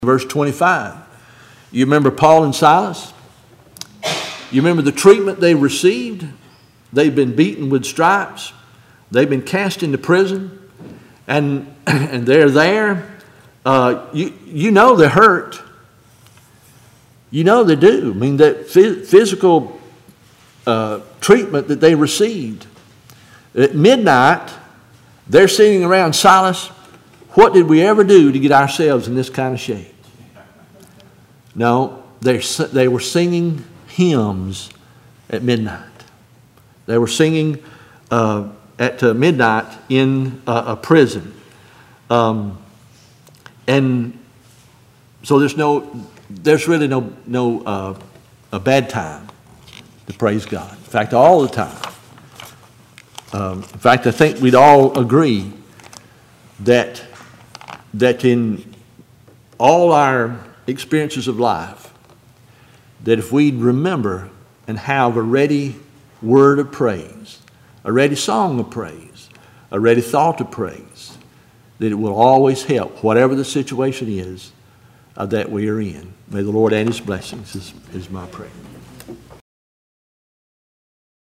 Verse 25. You remember Paul and Silas? You remember the treatment they received? They've been beaten with stripes. They've been cast into prison. And they're there. You know they're hurt. You know they do. I mean, that physical treatment that they received. At midnight, they're sitting around, Silas, what did we ever do to get ourselves in this kind of shape? No, they were singing hymns at midnight. They were singing at midnight in a prison. And so there's really no a bad time to praise God. In fact, all the time. In fact, I think we'd all agree that in all our experiences of life, that if we'd remember and have a ready word of praise, a ready song of praise, a ready thought of praise, that it will always help whatever the situation is that we are in. May the Lord add His blessings is my prayer.